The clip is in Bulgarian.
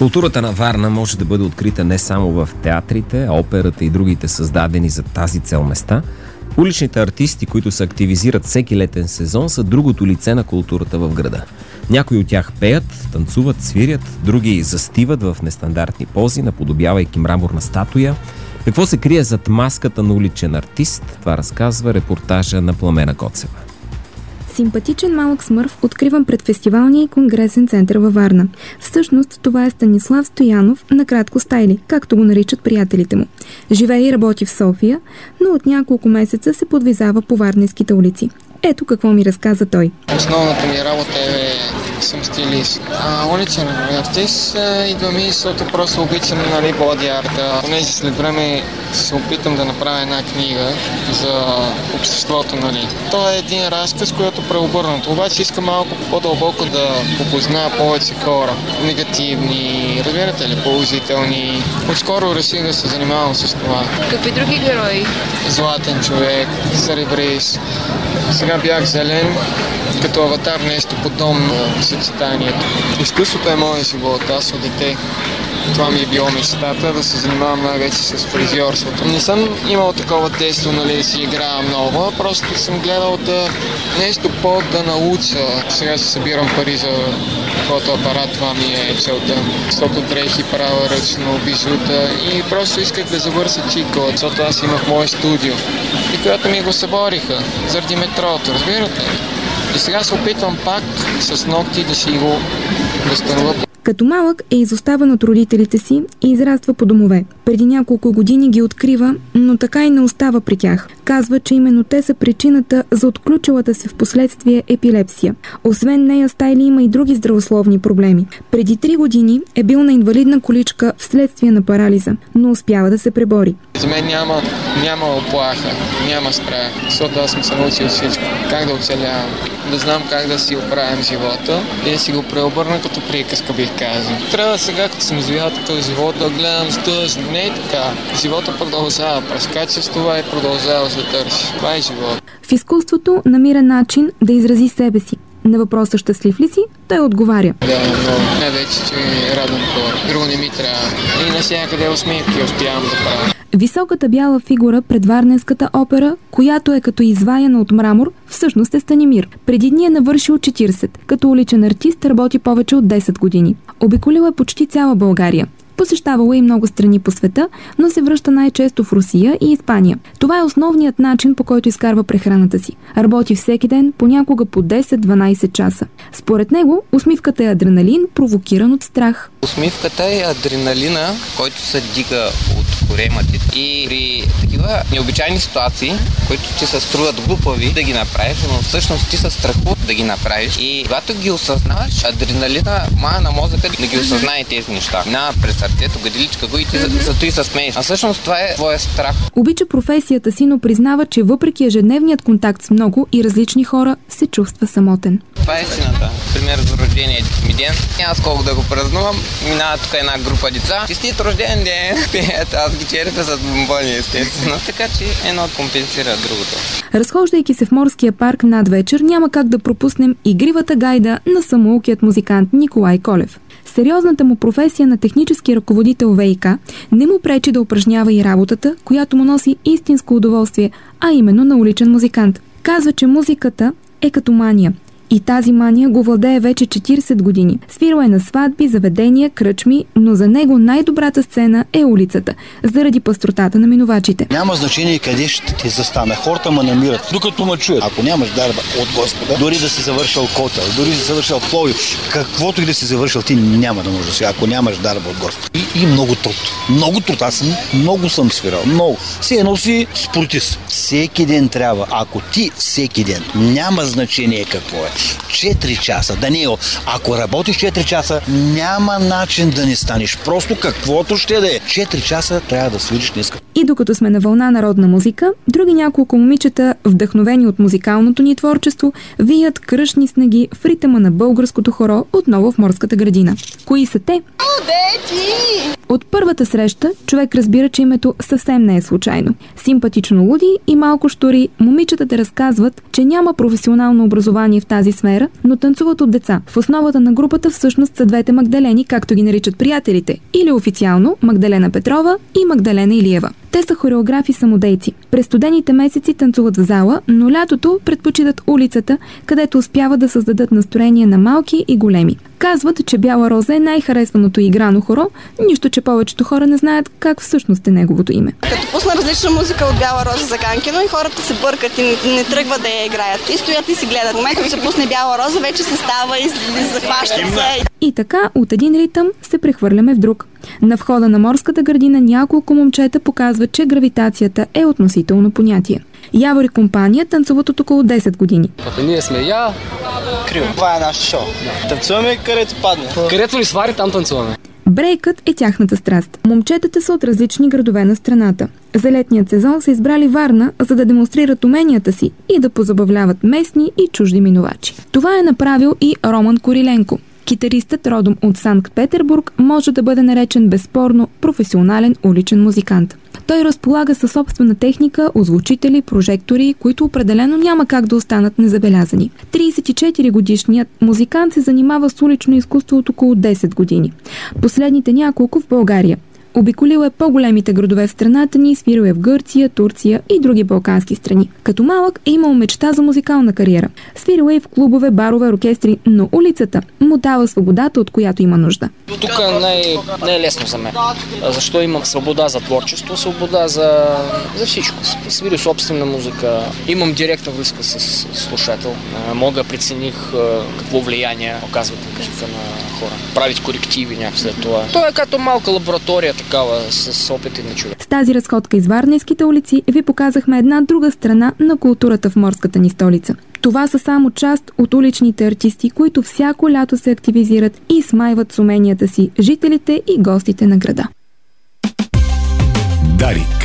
Културата на Варна може да бъде открита не само в театрите, операта и другите създадени за тази цел места. Уличните артисти, които се активизират всеки летен сезон, са другото лице на културата в града. Някои от тях пеят, танцуват, свирят, други застиват в нестандартни пози, наподобявайки мраморна статуя. Какво се крие зад маската на уличен артист, това разказва репортажа на Пламена Коцева. Симпатичен малък смърф откривам пред фестивалния и конгресен център във Варна. Всъщност това е Станислав Стоянов, накратко Стайли, както го наричат приятелите му. Живее и работи в София, но от няколко месеца се подвизава по варненските улици. Ето какво ми разказа той. Основната ми работа съм стилист. Уличен артист идва ми, защото просто обичам боди арта. Понеже след време се опитам да направя една книга за обществото. То е един разказ, който преобърнато. Обаче искам малко по-дълбоко да попозная повече хора. Негативни, разбирате ли, положителни. Отскоро реших да се занимавам с това. Какви други герои? Златен човек, сребрист. Сега бях зелен, като аватар, нещо подобно съчетанието. Изкуството е моят живот, аз от дете. Това ми е било мечтата, да се занимавам най-вече с фризьорството. Не съм имал такова детство, да си играя много, просто съм гледал нещо да науча. Сега се събирам пари за фотоапарат, това ми е целта. Защото дрехи правя ръчно, бижута и просто исках да завърша чико, защото аз имах мое студио. И когато ми го събориха, заради метрото, разбирате? И сега се опитвам пак с ногти да си го възстановя. Като малък е изоставен от родителите си и израства по домове. Преди няколко години ги открива, но така и не остава при тях. Казва, че именно те са причината за отключилата се в последствие епилепсия. Освен нея, Стайли има и други здравословни проблеми. Преди 3 години е бил на инвалидна количка вследствие на парализа, но успява да се пребори. За мен няма оплаха, няма страх, защото аз съм се научил всичко. Как да оцелявам, да знам как да си оправям живота и да си го преобърна като приказка, бих казал. Трябва сега, като съм живял такъв живот, да гледам с тъжно. Не е така. Живота продължава. Прескача с това и продължава да търси. Това е живот. В изкуството намира начин да изрази себе си. На въпроса щастлив ли си, той отговаря. Да, но най-вече, че радвам хора. Друго не ми трябва. И навсякъде усмивки успявам да правя. Високата бяла фигура пред Варненската опера, която е като изваяна от мрамор, всъщност е Станимир. Преди дни е навършил 40. Като уличен артист работи повече от 10 години. Обиколил е почти цяла България. Посещавала и много страни по света, но се връща най-често в Русия и Испания. Това е основният начин, по който изкарва прехраната си. Работи всеки ден, понякога по 10-12 часа. Според него, усмивката е адреналин, провокиран от страх. Усмивката е адреналина, който се дига от корематите. И при такива необичайни ситуации, които ти се струват глупави да ги направиш, но всъщност ти се страхува да ги направиш. И когато ги осъзнаваш, адреналина мая на мозъка да ги осъзнае тези неща. През сърцето, гадиличка го и ти зато и се смееш. А всъщност това е твоя страх. Обича професията си, но признава, че въпреки ежедневният контакт с много и различни хора, се чувства самотен. Това е истината. Пример за рождения ми ден. Няма сколко да го празнувам. Минава тук една група деца. Честит рожден ден! Аз ги черпя с бомбони, естествено. Така че едно компенсира другото. Разхождайки се в морския парк над вечер, няма как да пропуснем игривата гайда на самоукият музикант Николай Колев. Сериозната му професия на технически ръководител ВиК не му пречи да упражнява и работата, която му носи истинско удоволствие, а именно на уличен музикант. Казва, че музиката е като мания. И тази мания го владее вече 40 години. Свирал е на сватби, заведения, кръчми, но за него най-добрата сцена е улицата, заради пъстротата на минувачите. Няма значение къде ще ти застане. Хората ме намират, докато ме чуят. Ако нямаш дарба от Господа, дори да си завършил Котел, дори да си завършил Пловдив, каквото и да си завършил, ти няма да можеш да си, ако нямаш дарба от Господа. И много труд. Много труд. Аз много съм свирал. Много. Все едно си спортист. Всеки ден трябва. Ако ти всеки ден, няма значение какво е. 4 часа, Даниел, ако работиш 4 часа, няма начин да не станеш. Просто каквото ще да е. 4 часа трябва да свириш днес. И докато сме на вълна народна музика, други няколко момичета, вдъхновени от музикалното ни творчество, вият кръшни снеги в ритъма на българското хоро отново в Морската градина. Кои са те? От първата среща човек разбира, че името съвсем не е случайно. Симпатично луди и малко щури, момичетата разказват, че няма професионално образование в тази тази сфера, но танцуват от деца. В основата на групата всъщност са двете Магдалени, както ги наричат приятелите, или официално Магдалена Петрова и Магдалена Илиева. Те са хореографи самодейци. През студените месеци танцуват в зала, но лятото предпочитат улицата, където успяват да създадат настроение на малки и големи. Казват, че Бяла роза е най-харесваното играно хоро, нищо, че повечето хора не знаят как всъщност е неговото име. Като пусна различна музика от Бяла роза за Ганкино и хората се бъркат и не тръгват да я играят. И стоят и си гледат. В момента, като се пусне Бяла роза, вече се става и захващат се. И така, от един ритъм се прехвърляме в друг. На входа на морската градина няколко момчета показват, че гравитацията е относително понятие. Явор и компания танцуват от около 10 години. Ние сме Крил. Това е наше шоу. Танцуваме където падне. Където ни свари, там танцуваме. Брейкът е тяхната страст. Момчетата са от различни градове на страната. За летният сезон са избрали Варна, за да демонстрират уменията си и да позабавляват местни и чужди минувачи. Това е направил и Роман Куриленко. Китаристът, родом от Санкт-Петербург, може да бъде наречен безспорно професионален уличен музикант. Той разполага със собствена техника, озвучители, прожектори, които определено няма как да останат незабелязани. 34-годишният музикант се занимава с улично изкуство от около 10 години. Последните няколко в България. Обиколил е по-големите градове в страната ни, свирил е в Гърция, Турция и други балкански страни. Като малък е имал мечта за музикална кариера. Свирил е и в клубове, барове, оркестри, но улицата му дава свободата, от която има нужда. Тук не е лесно за мен. Защо имам свобода за творчество, свобода за всичко. Свирил собствена музика, имам директна връзка с слушател. Мога прецених какво влияние оказва музика на хора. Править корективи някакви след това. Това е като малка лаборатория такава с опити на човек. С тази разходка из варненските улици ви показахме една друга страна на културата в морската ни столица. Това са само част от уличните артисти, които всяко лято се активизират и смайват с уменията си жителите и гостите на града. Дарик.